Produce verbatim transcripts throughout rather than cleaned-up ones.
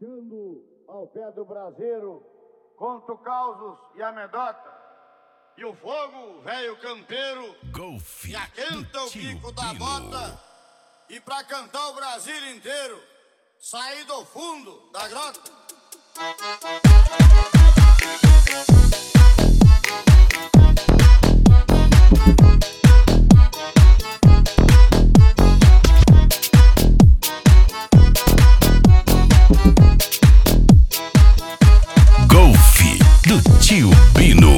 Chegando ao pé do braseiro, conto causos e amedota. E o fogo, velho campeiro, Golfe e aquenta o bico da bota. E pra cantar o Brasil inteiro, sair do fundo da grota. Golfe do Tio Bino.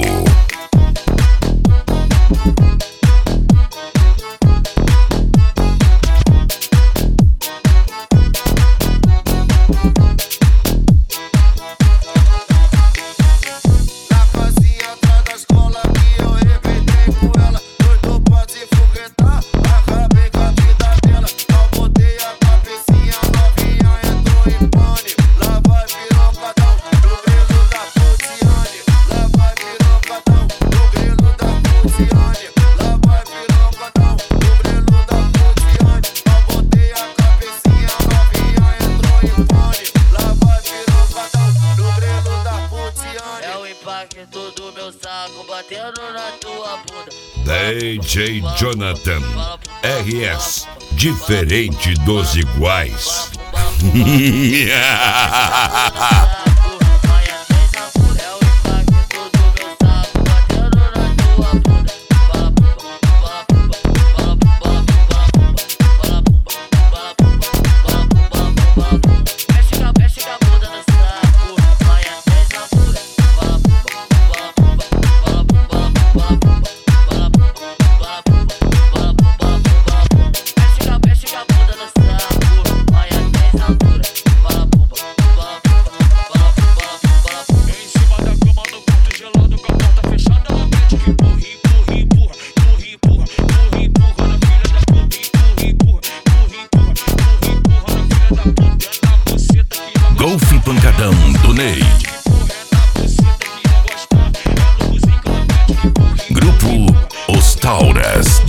Todo meu saco batendo na tua bunda. D J Jonathan R S, diferente dos iguais. Golfe pancadão do Ney. Grupo Os Tauras